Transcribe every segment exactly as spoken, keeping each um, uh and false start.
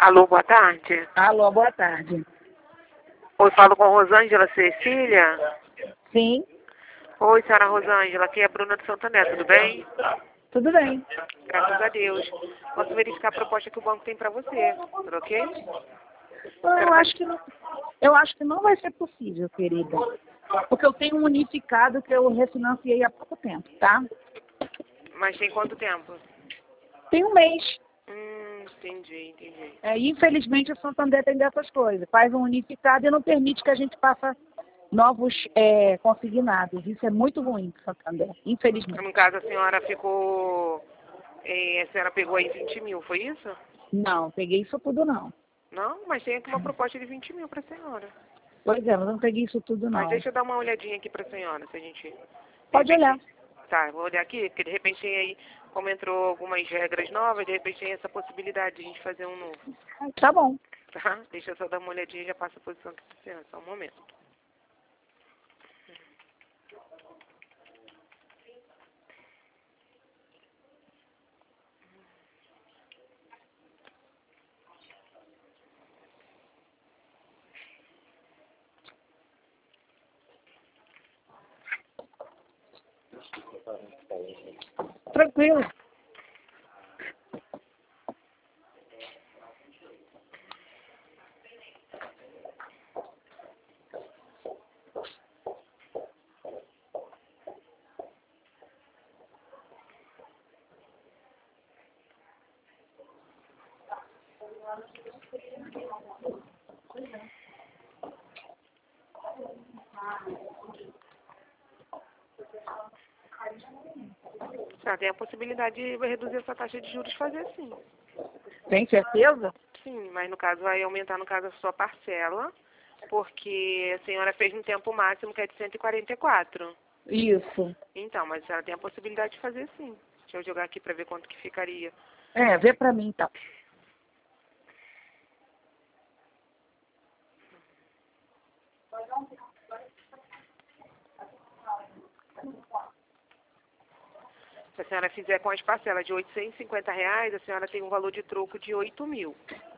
Alô, boa tarde. Alô, boa tarde. Oi, falo com Rosângela Cecília. Sim, Oi, senhora Rosângela, aqui é a Bruna de Santander, tudo bem? tudo bem. Graças a Deus. Posso verificar a proposta que o banco tem para você, tudo ok? Eu acho que não, eu acho que não vai ser possível, querida. Porque eu tenho um unificado que eu refinanciei há pouco tempo, tá? Mas tem quanto tempo? Tem um mês. Hum, entendi, entendi. É, infelizmente, o Santander tem dessas coisas. Faz um unificado e não permite que a gente faça novos é, consignados. Isso é muito ruim para o Santander, infelizmente. No caso, a senhora ficou... eh, a senhora pegou aí vinte mil, foi isso? Não, peguei isso tudo não. Não, mas tem aqui uma proposta de vinte mil para a senhora. Pois é, mas não peguei isso tudo Mas não. deixa eu dar uma olhadinha aqui para a senhora, se a gente... Pode olhar. Tá, vou olhar aqui, porque de repente tem aí, como entrou algumas regras novas, de repente tem essa possibilidade de a gente fazer um novo. Tá bom. Tá? Deixa eu só dar uma olhadinha e já passo a posição aqui pra senhora, só um momento. Tranquilo. Ah, tem a possibilidade de reduzir essa taxa de juros, fazer sim. Tem certeza? Sim, mas no caso vai aumentar, no caso, a sua parcela, porque a senhora fez um tempo máximo que é de cento e quarenta e quatro. Isso. Então, mas ela tem a possibilidade de fazer sim. Deixa eu jogar aqui para ver quanto que ficaria. É, vê pra mim então. Se a senhora fizer com as parcelas de oitocentos e cinquenta reais, a senhora tem um valor de troco de oito mil.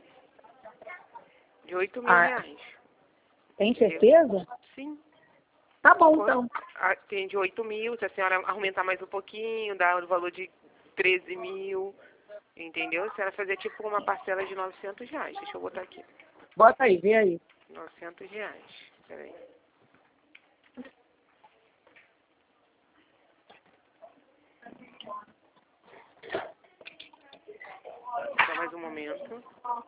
De oito mil Ah, reais. tem Entendeu? certeza? Sim. Tá bom então. Ah, tem de oito mil, se a senhora aumentar mais um pouquinho, dá o valor de treze mil. Entendeu? A senhora fazer tipo uma parcela de novecentos reais. Deixa eu botar aqui. Bota aí, vê aí. novecentos reais. Peraí. Só mais um momento.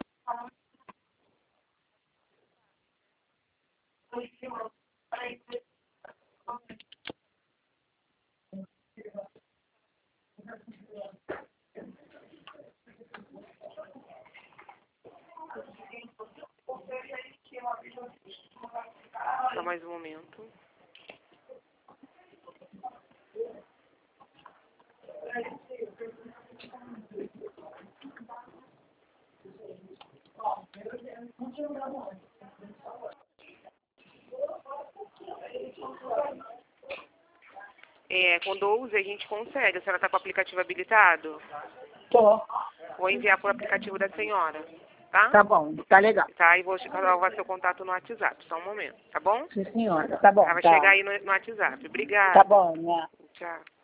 Só mais um momento. É, com doze a gente consegue. A senhora está com o aplicativo habilitado? Tô. Vou enviar para o aplicativo da senhora, tá? Tá bom, tá legal. Tá, e vou salvar seu contato no WhatsApp. Só um momento, tá bom? Sim, senhora. Tá bom, Ela vai tá. chegar aí no, no WhatsApp. Obrigada. Tá bom, né? Tchau.